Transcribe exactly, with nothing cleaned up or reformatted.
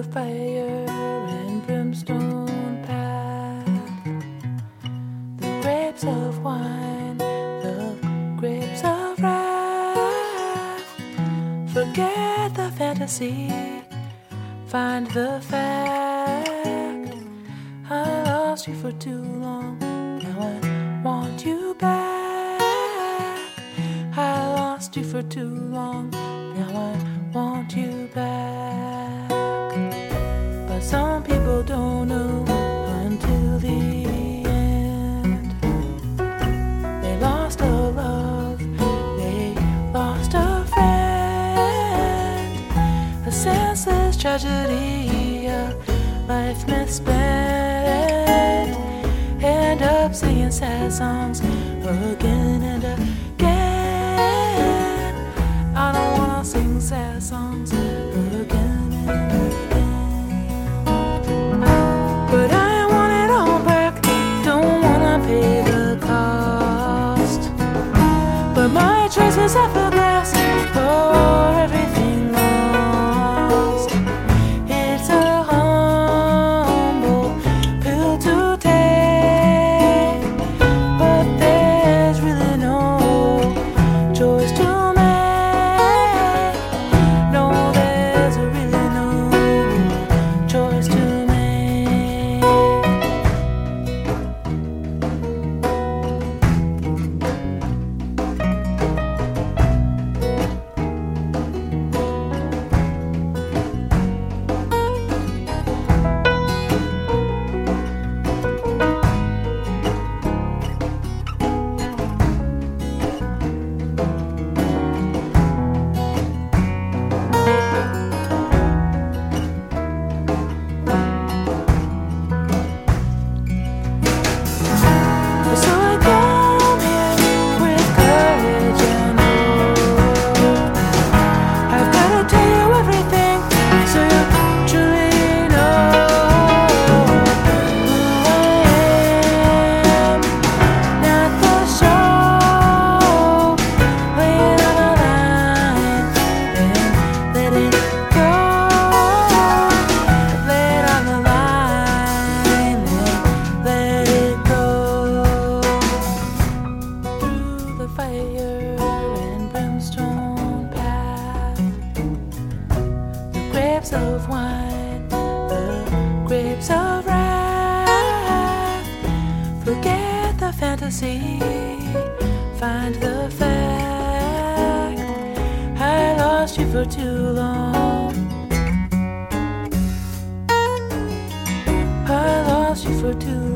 fire and brimstone path, the grapes of wine, the grapes of wrath. Forget the fantasy, find the fact. I lost you for too long, now I want you back. I lost you for too long, now I want you back. But some people don't know until the end. They lost a love, they lost a friend, a senseless tragedy, a life misspent. End up singing sad songs again and again. I don't wanna sing sad songs again and again. But I want it all back, don't wanna pay the cost. But my choice is half a glass for everything lost. It's a humble pill to take, but there's really no choice to make. No, there's really no choice to make. So I come here with courage and hope. I've gotta tell you everything so you truly know who I am. Not the show, laying on the line and let it go. Lay it on the line and let it go. Through the fire and brimstone path, the grapes of wine, the grapes of wrath. Forget the fantasy, find the fact. I lost you for too long, I lost you for too